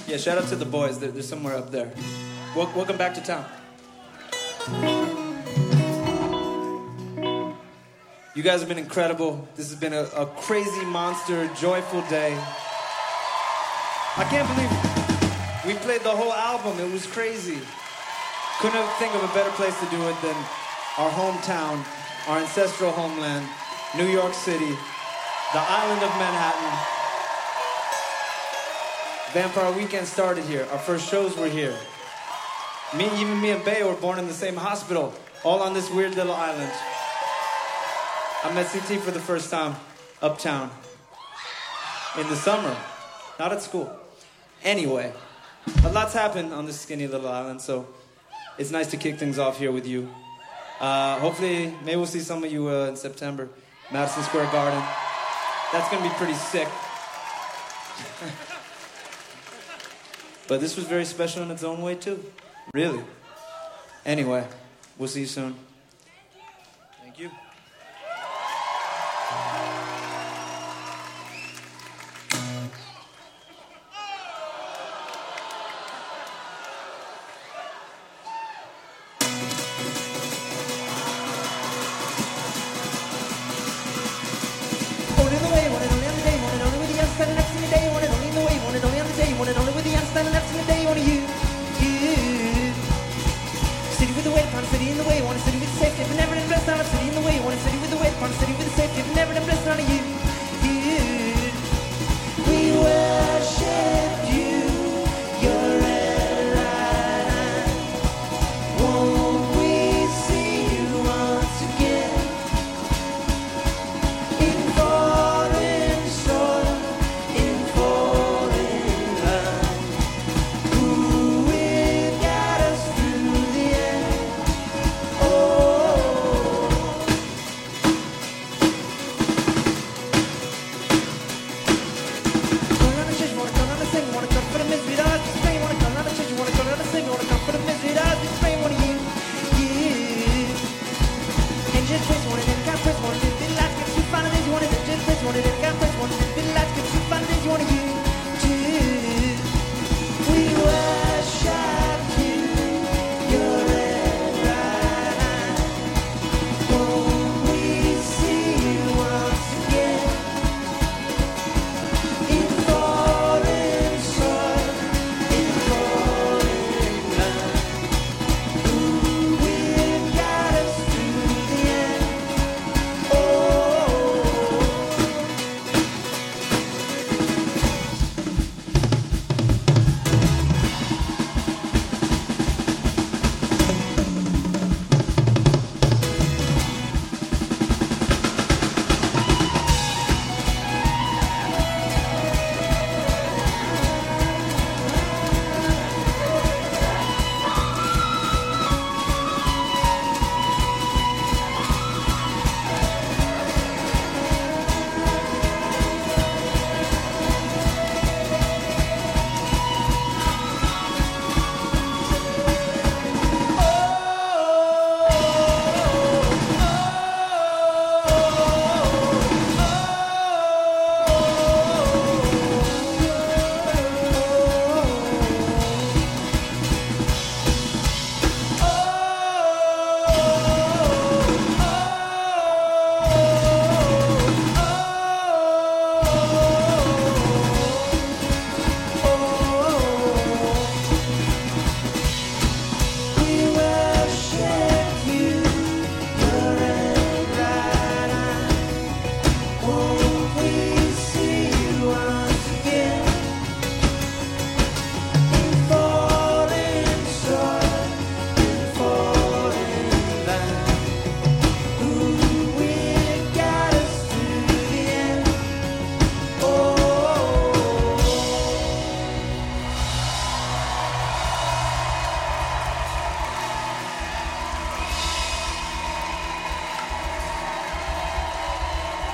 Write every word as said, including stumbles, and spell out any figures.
Yeah, shout out to the boys. They're, they're somewhere up there. Wel- welcome back to town. You guys have been incredible. This has been a, a crazy, monster, joyful day. I can't believe we played the whole album. It was crazy. Couldn't think of a better place to do it than our hometown, our ancestral homeland, New York City, the island of Manhattan. Vampire Weekend started here. Our first shows were here. Me, even me and Bay were born in the same hospital, all on this weird little island. I met C T for the first time uptown in the summer, not at school. Anyway, a lot's happened on this skinny little island, so it's nice to kick things off here with you. Uh, hopefully, maybe we'll see some of you uh, in September, Madison Square Garden. That's gonna be pretty sick. But this was very special in its own way too, really. Anyway, we'll see you soon. Thank you. City in the way, want a city with safety, but never invest on a city in the way, want a city with the weight, want a city with the safety, but